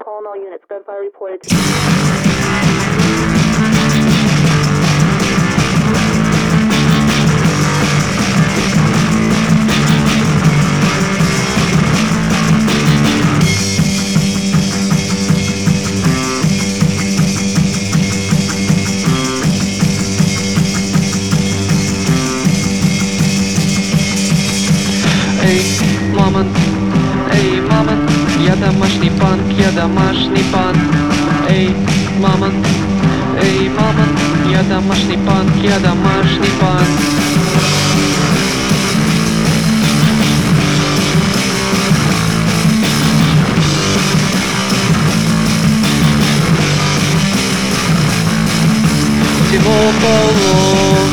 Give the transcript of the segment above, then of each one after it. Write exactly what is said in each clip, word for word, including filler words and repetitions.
Calling all units. Gunfire reported. Эй, мамонт, эй, мамонт, я домашний панк, я домашний панк. Эй, мамонт, эй, мамонт, я домашний панк, я домашний панк. Всего полно.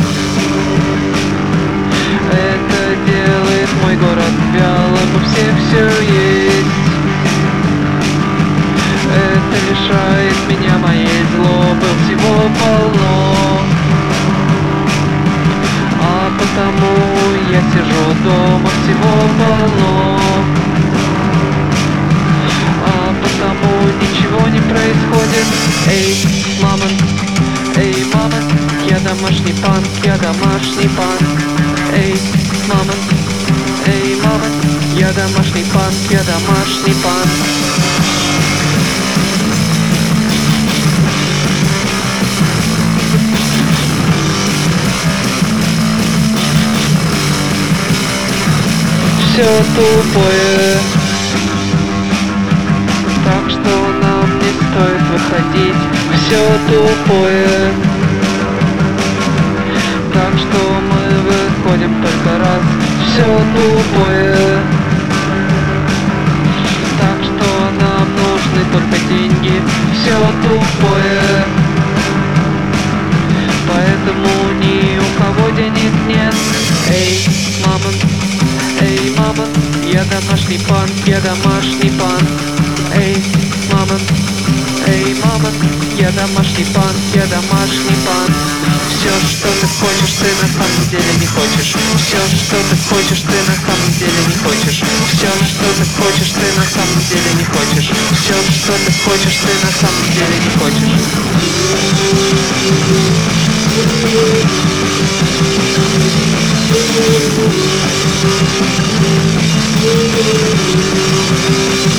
Это делает мой город вялым, у всех все есть. Это лишает меня моей злобы, всего полно. А потому я сижу дома, всего полно. А потому ничего не происходит. Эй, мамонт, эй, мамонт, я домашний панк, я домашний панк. Эй, мамонт, эй, мамонт, я домашний панк, я домашний панк. Все тупое, так что нам не стоит выходить. Все тупое, так что мы выходим только раз. Все тупое, так что нам нужны только деньги. Все тупое, поэтому ни у кого денег нет. Эй, мамонт, эй, мамонт, я домашний панк, я домашний панк. Эй, мамонт, эй, мамонт, я домашний панк, я домашний панк. Все, что ты хочешь, ты на самом деле не хочешь. Все, что ты хочешь, ты на самом деле не хочешь. Все, что ты хочешь, ты на самом деле не хочешь. Все, что ты хочешь, ты на самом деле не хочешь. We'll be right back.